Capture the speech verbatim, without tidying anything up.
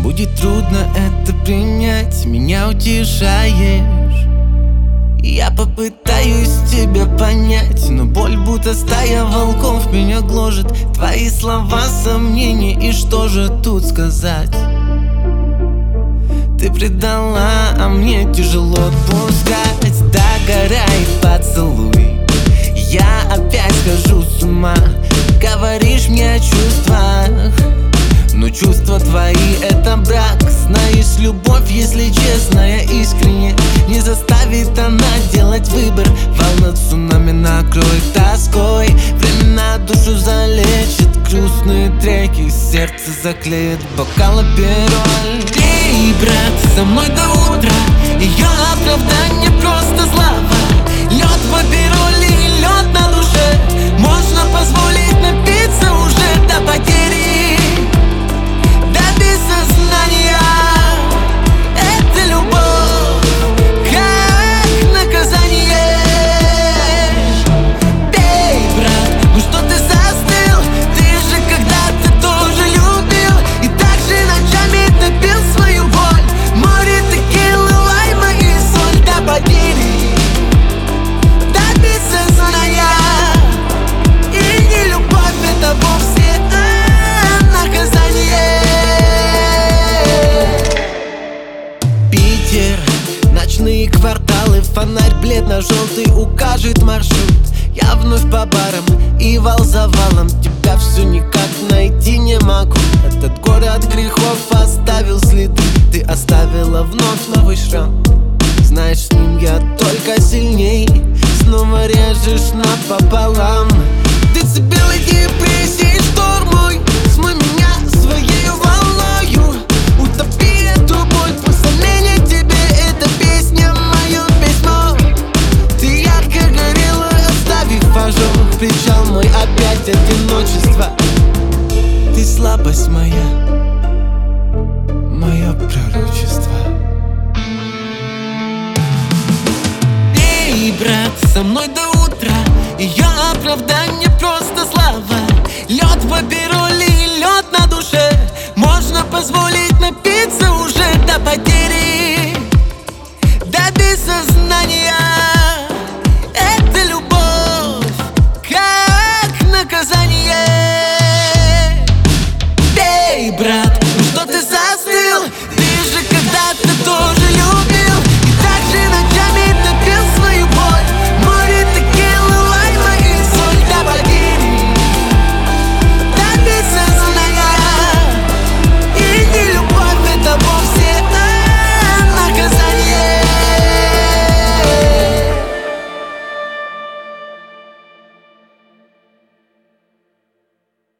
Будет трудно это принять, меня утешаешь. Я попытаюсь тебя понять, но боль, будто стая волков, меня гложет. Твои слова, сомнения, и что же тут сказать? Ты предала, а мне тяжело отпускать. Догорай, поцелуй, я опять схожу с ума. Говоришь мне о чувствах, но чувства твои — это брак. Знаешь, любовь, если честная, искренне, не заставит она делать выбор. Волна цунами накроет тоской, времена душу залечит. Грустные треки сердце заклеит бокал апероль. Эй, брат, со мной до утра, ее оправдание просто слава. Лед в апероле, лед на душе, можно позволить напиться уже до потери, до бессознания. Это любовь, как наказание. Эй, брат, ну что ты застыл? Ты же когда-то тоже любил и так же ночами топил свою боль. Море текилы, лайма и соль до потери, до бессознания. И не любовь, это вовсе а, наказание. Питер, ночные кварталы, фонарь бледно-желтый укажет маршрут. Я вновь по барам и вал за валом, тебя все никак найти не могу. Этот город грехов оставил следы, ты оставила вновь новый шрам. Знаешь, с ним я только сильней, снова режешь напополам. Децибелы депрессии, шторм мой, смой меня своей волною. Утопи эту боль, пусть сомнения тебе — это песня, мое письмо. Ты ярко горела, оставив ожог, кричал мой опять одиночество. Ты слабость моя, мое пророчество. Эй, брат, со мной до утра, ее оправдание просто слава. Лед в апероле и лед на душе, можно позволить напиться уже до потери, до бессознания.